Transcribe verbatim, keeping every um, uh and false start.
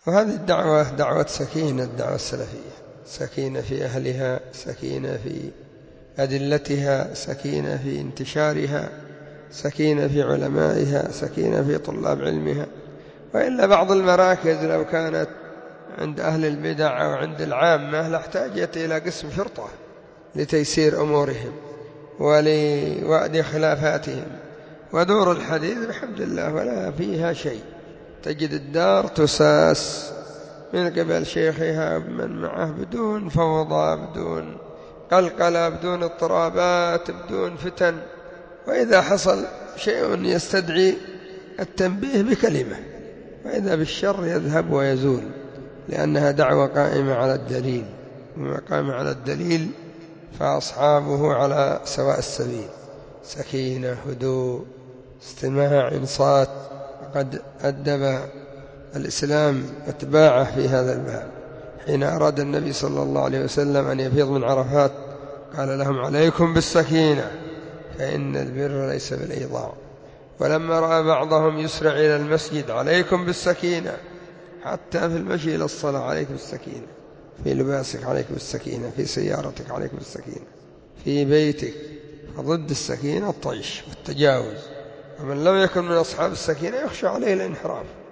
وهذه الدعوة دعوة سكينة، الدعوة السلفية، سكينة في أهلها، سكينة في أدلتها، سكينة في انتشارها، سكينة في علمائها، سكينة في طلاب علمها. وإلا بعض المراكز لو كانت عند أهل البدع أو عند العامة لاحتاجت إلى قسم شرطة لتيسير أمورهم ولوأد خلافاتهم. ودور الحديث بحمد الله ولا فيها شيء، تجد الدار تساس من قبل شيخها ومن معه بدون فوضى، بدون قلقلة، بدون اضطرابات، بدون فتن. وإذا حصل شيء يستدعي التنبيه بكلمة، وإذا بالشر يذهب ويزول، لأنها دعوة قائمة على الدليل، وما قام على الدليل فأصحابه على سواء السبيل. سكينة، هدوء، استماع، إنصات. وقد أدب الإسلام أتباعه في هذا الباب حين أراد النبي صلى الله عليه وسلم أن يفيض من عرفات قال لهم: عليكم بالسكينة فإن البر ليس بالإيضاع. ولما رأى بعضهم يسرع إلى المسجد: عليكم بالسكينة، حتى في المشي إلى الصلاة عليك بالسكينة، في لباسك عليك بالسكينة، في سيارتك عليك بالسكينة، في بيتك. فضد السكينة الطيش والتجاوز، ومن لم يكن من أصحاب السكينة يخشى عليه الانحراف.